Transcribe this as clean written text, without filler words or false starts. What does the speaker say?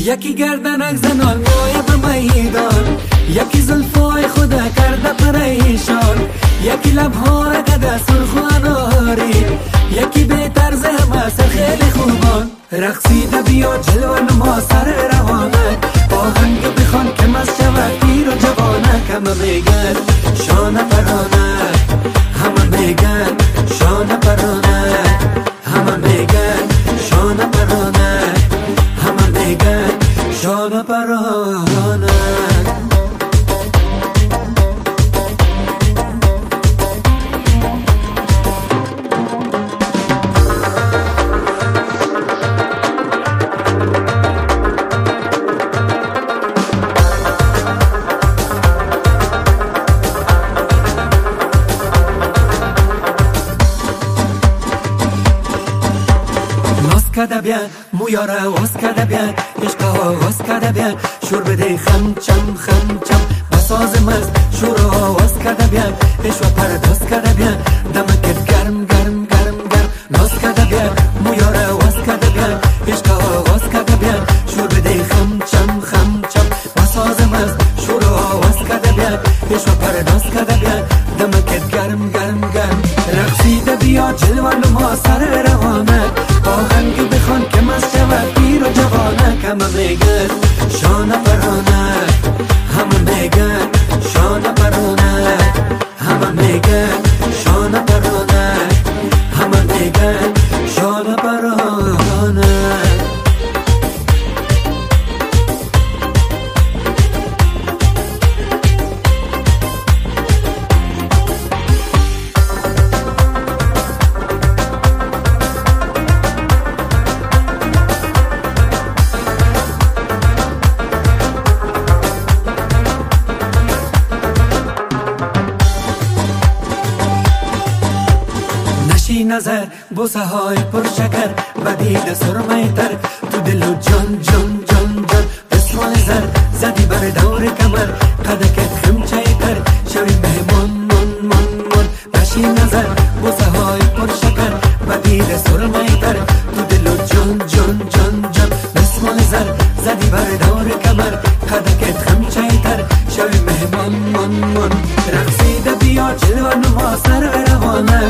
یکی گردنک زنان موی به میدان، یکی زلفای خدا کرده پریشان، یکی لبها را کده سرخ و اناری، یکی به طرز همه سر خیلی خوبان. رقصیده بیا جلوه نما سر روانک، آهنگ بخوان که مست شود پیر و جوانک. همه میگن شانه پرانک، همه میگن شانه پرانک، همه میگن شانه پرانک، همه میگن شانه پرانک. کده بیا مویاره واس کده بیا، عشقا واس کده بیا، شور بده خم چم خم چم بساز مست شور واس کده بیا، عشق پرداز کده بیا، دمکت گرم گرم گرم گرم ناز کده بیا، مویاره واس کده بیا، عشقا واس کده بیا، شور بده خم چم خم چم بساز مست شور واس کده بیا، عشق پرداز کده بیا، دمکت گرم گرم گرم. رقصیده بیا جلوه نما سر روانک، آهنگی بخوان که مست شود پیر و جوانک. همه میگن شانه پرانک، همه میگن شانه پرانک، همه میگن شانه پرانک، همه میگن شانه پرانک. نظر بوسه های پرشکر و دید سرمه تر، تو دل و جان جان جان جان بسمال زر زدی بر دور کمر، قدکت خمچه تر شوی مهمان من من من. نشی نظر بوسه های پرشکر و دید سرمه تر، تو دل و جان جان جان جان بسمال زر زدی بر دور کمر، قدکت خمچه تر شوی مهمان من من. رقصیده بیا جلوه نما سر روانه،